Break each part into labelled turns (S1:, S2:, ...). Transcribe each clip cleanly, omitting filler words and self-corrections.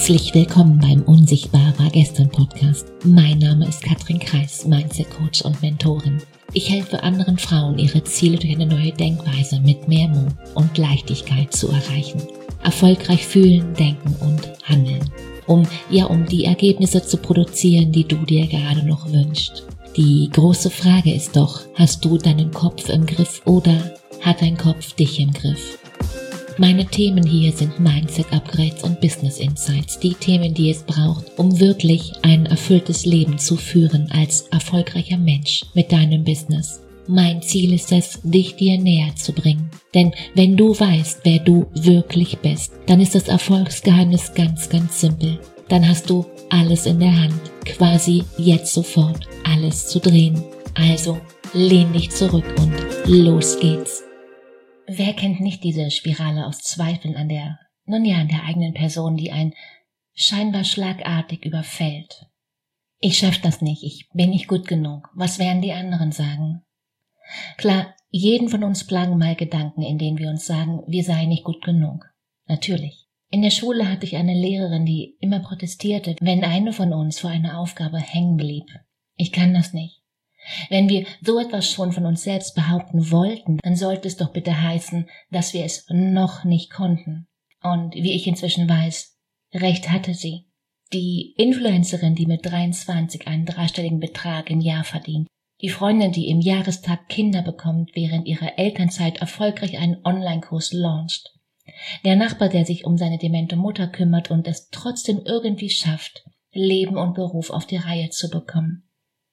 S1: Herzlich willkommen beim Unsichtbar war gestern Podcast. Mein Name ist Katrin Kreis, Mindset Coach und Mentorin. Ich helfe anderen Frauen, ihre Ziele durch eine neue Denkweise mit mehr Mut und Leichtigkeit zu erreichen. Erfolgreich fühlen, denken und handeln. Um die Ergebnisse zu produzieren, die du dir gerade noch wünschst. Die große Frage ist doch, hast du deinen Kopf im Griff oder hat dein Kopf dich im Griff? Meine Themen hier sind Mindset-Upgrades und Business Insights, die Themen, die es braucht, um wirklich ein erfülltes Leben zu führen als erfolgreicher Mensch mit deinem Business. Mein Ziel ist es, dich dir näher zu bringen. Denn wenn du weißt, wer du wirklich bist, dann ist das Erfolgsgeheimnis ganz, ganz simpel. Dann hast du alles in der Hand, quasi jetzt sofort alles zu drehen. Also lehn dich zurück und los geht's. Wer kennt nicht diese Spirale aus Zweifeln an der eigenen Person, die einen scheinbar schlagartig überfällt? Ich schaff das nicht, ich bin nicht gut genug. Was werden die anderen sagen? Klar, jeden von uns plagen mal Gedanken, in denen wir uns sagen, wir seien nicht gut genug. Natürlich. In der Schule hatte ich eine Lehrerin, die immer protestierte, wenn eine von uns vor einer Aufgabe hängen blieb. Ich kann das nicht. Wenn wir so etwas schon von uns selbst behaupten wollten, dann sollte es doch bitte heißen, dass wir es noch nicht konnten. Und wie ich inzwischen weiß, recht hatte sie. Die Influencerin, die mit 23 einen dreistelligen Betrag im Jahr verdient. Die Freundin, die im Jahrestag Kinder bekommt, während ihrer Elternzeit erfolgreich einen Online-Kurs launcht. Der Nachbar, der sich um seine demente Mutter kümmert und es trotzdem irgendwie schafft, Leben und Beruf auf die Reihe zu bekommen.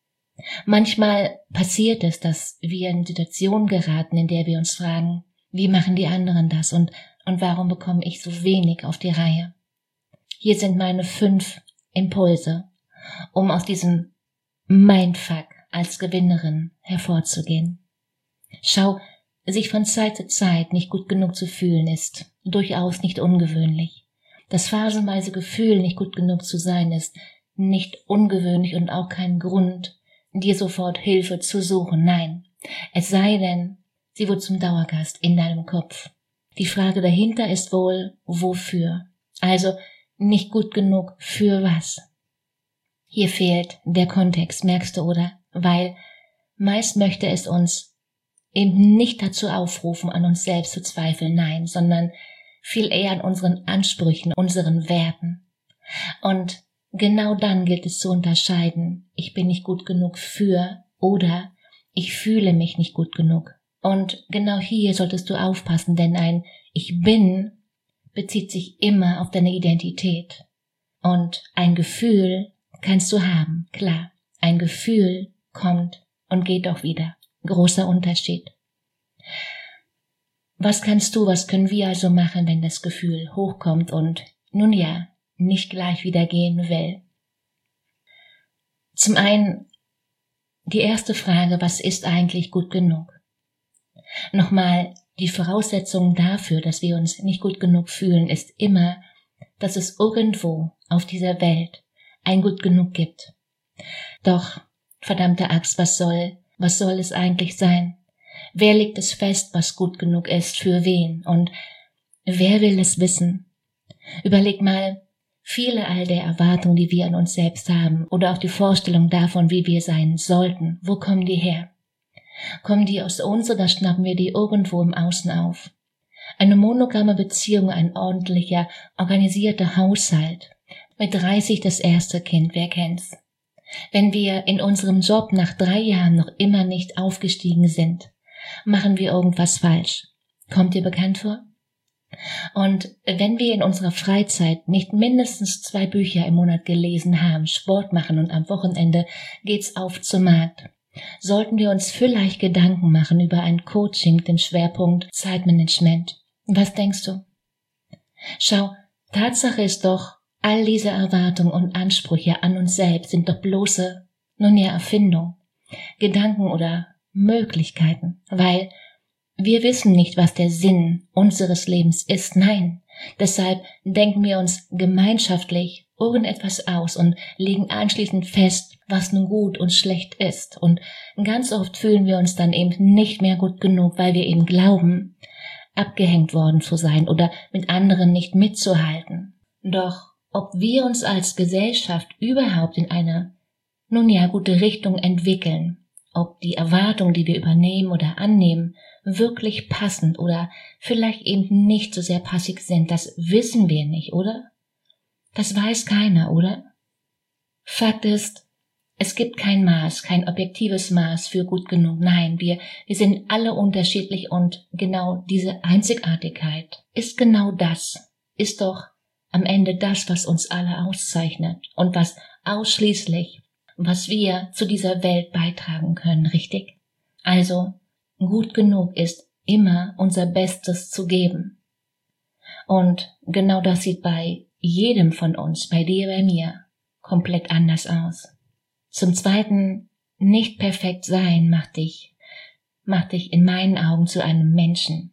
S1: Manchmal passiert es, dass wir in Situationen geraten, in der wir uns fragen, wie machen die anderen das und warum bekomme ich so wenig auf die Reihe? Hier sind meine 5 Impulse, um aus diesem Mindfuck als Gewinnerin hervorzugehen. Schau, sich von Zeit zu Zeit nicht gut genug zu fühlen ist durchaus nicht ungewöhnlich. Das phasenweise Gefühl, nicht gut genug zu sein, ist nicht ungewöhnlich und auch kein Grund, dir sofort Hilfe zu suchen. Nein, es sei denn, sie wird zum Dauergast in deinem Kopf. Die Frage dahinter ist wohl, wofür? Also nicht gut genug für was? Hier fehlt der Kontext, merkst du, oder? Weil meist möchte es uns eben nicht dazu aufrufen, an uns selbst zu zweifeln, nein, sondern viel eher an unseren Ansprüchen, unseren Werten. Und genau dann gilt es zu unterscheiden, ich bin nicht gut genug für oder ich fühle mich nicht gut genug. Und genau hier solltest du aufpassen, denn ein Ich bin bezieht sich immer auf deine Identität. Und ein Gefühl kannst du haben, klar. Ein Gefühl kommt und geht auch wieder. Großer Unterschied. Was können wir also machen, wenn das Gefühl hochkommt und, nicht gleich wieder gehen will? Zum einen die erste Frage, was ist eigentlich gut genug? Nochmal, die Voraussetzung dafür, dass wir uns nicht gut genug fühlen, ist immer, dass es irgendwo auf dieser Welt ein gut genug gibt. Doch, verdammte Axt, was soll es eigentlich sein? Wer legt es fest, was gut genug ist, für wen? Und wer will es wissen? Überleg mal, viele all der Erwartungen, die wir an uns selbst haben, oder auch die Vorstellung davon, wie wir sein sollten, wo kommen die her? Kommen die aus uns oder schnappen wir die irgendwo im Außen auf? Eine monogame Beziehung, ein ordentlicher, organisierter Haushalt. Mit 30 das erste Kind, wer kennt's? Wenn wir in unserem Job nach 3 Jahren noch immer nicht aufgestiegen sind, machen wir irgendwas falsch. Kommt dir bekannt vor? Und wenn wir in unserer Freizeit nicht mindestens 2 Bücher im Monat gelesen haben, Sport machen und am Wochenende geht's auf zum Markt, sollten wir uns vielleicht Gedanken machen über ein Coaching mit dem Schwerpunkt Zeitmanagement. Was denkst du? Schau, Tatsache ist doch, all diese Erwartungen und Ansprüche an uns selbst sind doch bloße, Erfindung, Gedanken oder Möglichkeiten, weil wir wissen nicht, was der Sinn unseres Lebens ist. Nein, deshalb denken wir uns gemeinschaftlich irgendetwas aus und legen anschließend fest, was nun gut und schlecht ist. Und ganz oft fühlen wir uns dann eben nicht mehr gut genug, weil wir eben glauben, abgehängt worden zu sein oder mit anderen nicht mitzuhalten. Doch ob wir uns als Gesellschaft überhaupt in eine, gute Richtung entwickeln, ob die Erwartungen, die wir übernehmen oder annehmen, wirklich passend oder vielleicht eben nicht so sehr passig sind, das wissen wir nicht, oder? Das weiß keiner, oder? Fakt ist, es gibt kein Maß, kein objektives Maß für gut genug. Nein, wir sind alle unterschiedlich und genau diese Einzigartigkeit ist doch am Ende das, was uns alle auszeichnet und was wir zu dieser Welt beitragen können, richtig? Also, gut genug ist immer unser Bestes zu geben. Und genau das sieht bei jedem von uns, bei dir, bei mir, komplett anders aus. Zum Zweiten, nicht perfekt sein macht dich in meinen Augen zu einem Menschen.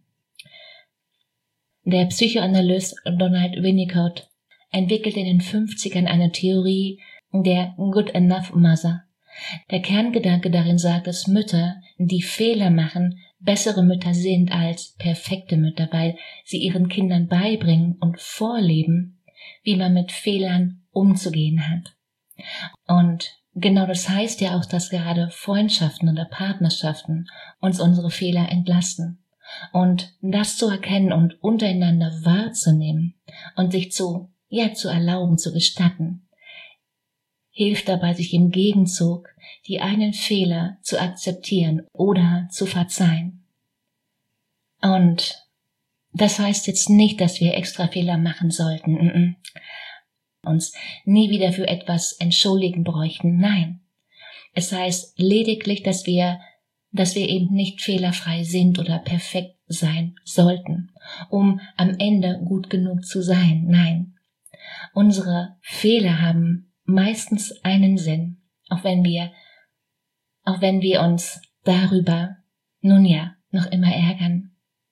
S1: Der Psychoanalyst Donald Winnicott entwickelte in den 50ern eine Theorie der Good Enough Mother. Der Kerngedanke darin sagt, dass Mütter, die Fehler machen, bessere Mütter sind als perfekte Mütter, weil sie ihren Kindern beibringen und vorleben, wie man mit Fehlern umzugehen hat. Und genau das heißt ja auch, dass gerade Freundschaften oder Partnerschaften uns unsere Fehler entlasten. Und das zu erkennen und untereinander wahrzunehmen und sich zu erlauben, zu gestatten, hilft dabei, sich im Gegenzug die eigenen Fehler zu akzeptieren oder zu verzeihen. Und das heißt jetzt nicht, dass wir extra Fehler machen sollten, uns nie wieder für etwas entschuldigen bräuchten, nein. Es heißt lediglich, dass wir eben nicht fehlerfrei sind oder perfekt sein sollten, um am Ende gut genug zu sein, nein. Unsere Fehler haben meistens einen Sinn, auch wenn wir uns darüber, noch immer ärgern.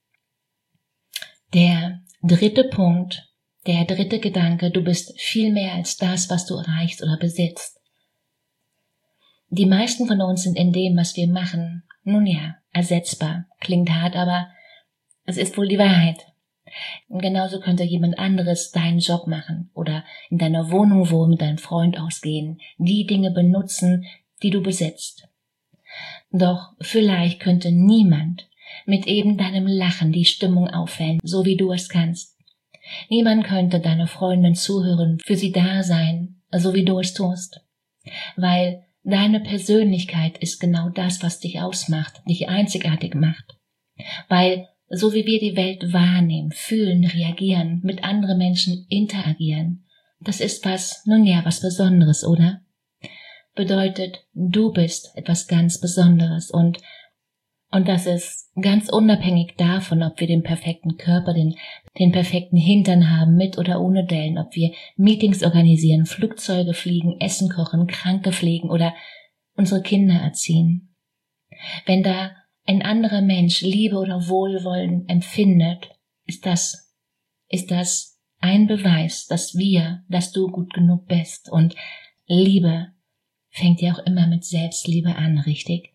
S1: Der dritte Punkt, der dritte Gedanke, du bist viel mehr als das, was du erreichst oder besitzt. Die meisten von uns sind in dem, was wir machen, ersetzbar. Klingt hart, aber es ist wohl die Wahrheit. Genauso könnte jemand anderes deinen Job machen oder in deiner Wohnung wohnen, mit deinem Freund ausgehen, die Dinge benutzen, die du besitzt. Doch vielleicht könnte niemand mit eben deinem Lachen die Stimmung aufhellen, so wie du es kannst. Niemand könnte deiner Freundin zuhören, für sie da sein, so wie du es tust. Weil deine Persönlichkeit ist genau das, was dich ausmacht, dich einzigartig macht. Weil so wie wir die Welt wahrnehmen, fühlen, reagieren, mit anderen Menschen interagieren, das ist was Besonderes, oder? Bedeutet, du bist etwas ganz Besonderes und das ist ganz unabhängig davon, ob wir den perfekten Körper, den perfekten Hintern haben, mit oder ohne Dellen, ob wir Meetings organisieren, Flugzeuge fliegen, Essen kochen, Kranke pflegen oder unsere Kinder erziehen. Wenn da ein anderer Mensch Liebe oder Wohlwollen empfindet, ist das ein Beweis, dass du gut genug bist. Und Liebe fängt ja auch immer mit Selbstliebe an, richtig?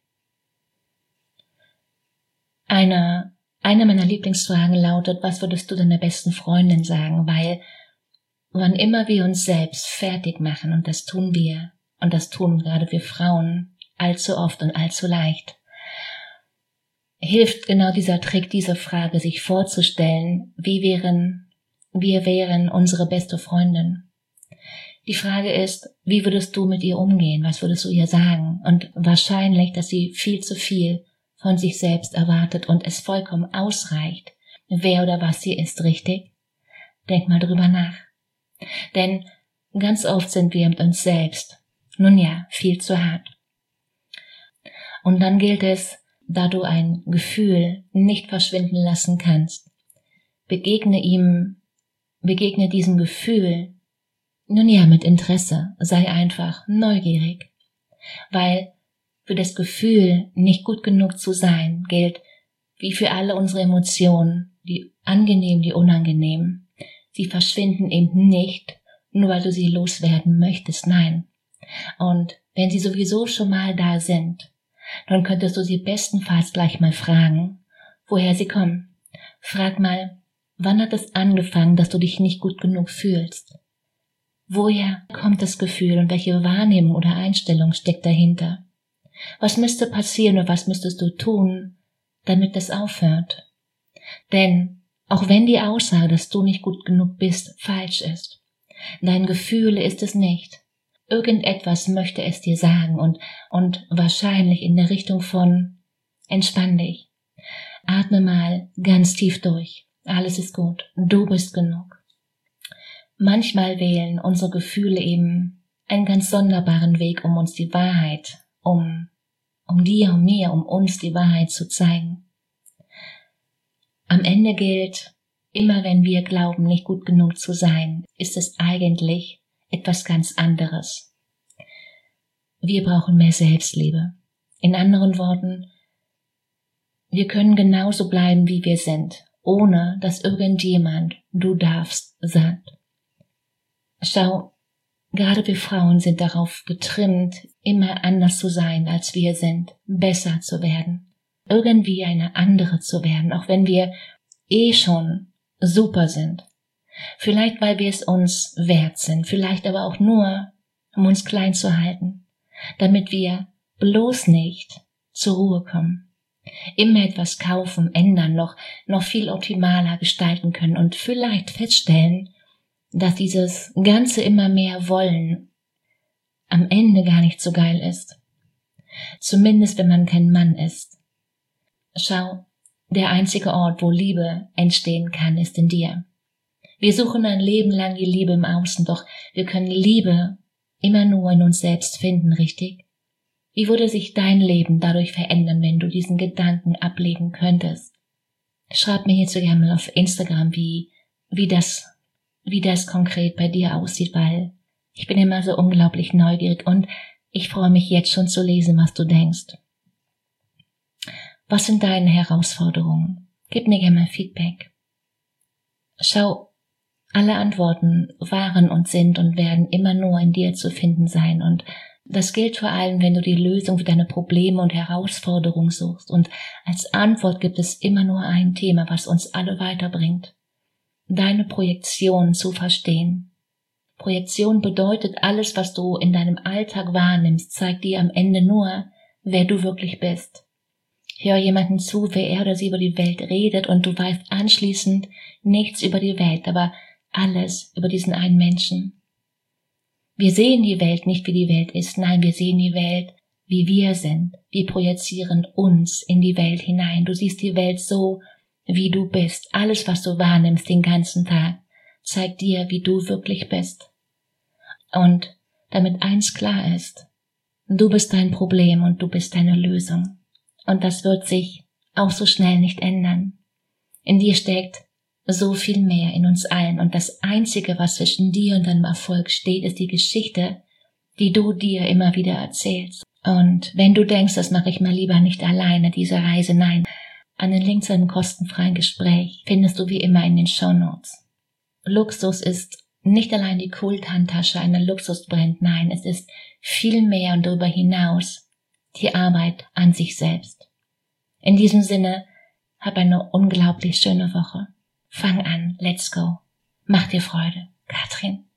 S1: Eine meiner Lieblingsfragen lautet, was würdest du deiner besten Freundin sagen? Weil wann immer wir uns selbst fertig machen, und das tun gerade wir Frauen allzu oft und allzu leicht, hilft genau dieser Trick, diese Frage sich vorzustellen, wir wären unsere beste Freundin. Die Frage ist, wie würdest du mit ihr umgehen? Was würdest du ihr sagen? Und wahrscheinlich, dass sie viel zu viel von sich selbst erwartet und es vollkommen ausreicht, wer oder was sie ist, richtig? Denk mal drüber nach. Denn ganz oft sind wir mit uns selbst, viel zu hart. Und dann gilt es, da du ein Gefühl nicht verschwinden lassen kannst, begegne diesem Gefühl, mit Interesse, sei einfach neugierig, weil für das Gefühl, nicht gut genug zu sein, gilt, wie für alle unsere Emotionen, die angenehm, die unangenehm, sie verschwinden eben nicht, nur weil du sie loswerden möchtest, nein. Und wenn sie sowieso schon mal da sind, dann könntest du sie bestenfalls gleich mal fragen, woher sie kommen. Frag mal, wann hat es angefangen, dass du dich nicht gut genug fühlst? Woher kommt das Gefühl und welche Wahrnehmung oder Einstellung steckt dahinter? Was müsste passieren oder was müsstest du tun, damit das aufhört? Denn auch wenn die Aussage, dass du nicht gut genug bist, falsch ist, dein Gefühl ist es nicht. Irgendetwas möchte es dir sagen und wahrscheinlich in der Richtung von entspann dich. Atme mal ganz tief durch. Alles ist gut. Du bist genug. Manchmal wählen unsere Gefühle eben einen ganz sonderbaren Weg, um uns die Wahrheit, um dir und mir, um uns die Wahrheit zu zeigen. Am Ende gilt, immer wenn wir glauben, nicht gut genug zu sein, ist es eigentlich etwas ganz anderes. Wir brauchen mehr Selbstliebe. In anderen Worten, wir können genauso bleiben, wie wir sind, ohne dass irgendjemand du darfst sagt. Schau, gerade wir Frauen sind darauf getrimmt, immer anders zu sein, als wir sind, besser zu werden, irgendwie eine andere zu werden, auch wenn wir schon super sind. Vielleicht, weil wir es uns wert sind, vielleicht aber auch nur, um uns klein zu halten, damit wir bloß nicht zur Ruhe kommen. Immer etwas kaufen, ändern, noch viel optimaler gestalten können und vielleicht feststellen, dass dieses ganze immer mehr Wollen am Ende gar nicht so geil ist. Zumindest, wenn man kein Mann ist. Schau, der einzige Ort, wo Liebe entstehen kann, ist in dir. Wir suchen ein Leben lang die Liebe im Außen, doch wir können Liebe immer nur in uns selbst finden, richtig? Wie würde sich dein Leben dadurch verändern, wenn du diesen Gedanken ablegen könntest? Schreib mir hierzu gerne mal auf Instagram, wie das konkret bei dir aussieht, weil ich bin immer so unglaublich neugierig und ich freue mich jetzt schon zu lesen, was du denkst. Was sind deine Herausforderungen? Gib mir gerne mal Feedback. Schau, alle Antworten waren und sind und werden immer nur in dir zu finden sein und das gilt vor allem, wenn du die Lösung für deine Probleme und Herausforderungen suchst und als Antwort gibt es immer nur ein Thema, was uns alle weiterbringt. Deine Projektion zu verstehen. Projektion bedeutet, alles, was du in deinem Alltag wahrnimmst, zeigt dir am Ende nur, wer du wirklich bist. Hör jemanden zu, wer er oder sie über die Welt redet und du weißt anschließend nichts über die Welt, aber alles über diesen einen Menschen. Wir sehen die Welt nicht, wie die Welt ist, nein, wir sehen die Welt, wie wir sind. Wir projizieren uns in die Welt hinein. Du siehst die Welt so, wie du bist. Alles, was du wahrnimmst den ganzen Tag, zeigt dir, wie du wirklich bist. Und damit eins klar ist, du bist dein Problem und du bist deine Lösung. Und das wird sich auch so schnell nicht ändern. In dir steckt so viel mehr in uns allen und das Einzige, was zwischen dir und deinem Erfolg steht, ist die Geschichte, die du dir immer wieder erzählst. Und wenn du denkst, das mache ich mal lieber nicht alleine, diese Reise, nein, einen Link zu einem kostenfreien Gespräch findest du wie immer in den Shownotes. Luxus ist nicht allein die Kulthandtasche, eine Luxusbrand, nein, es ist viel mehr und darüber hinaus die Arbeit an sich selbst. In diesem Sinne, hab eine unglaublich schöne Woche. Fang an, let's go. Mach dir Freude. Katrin.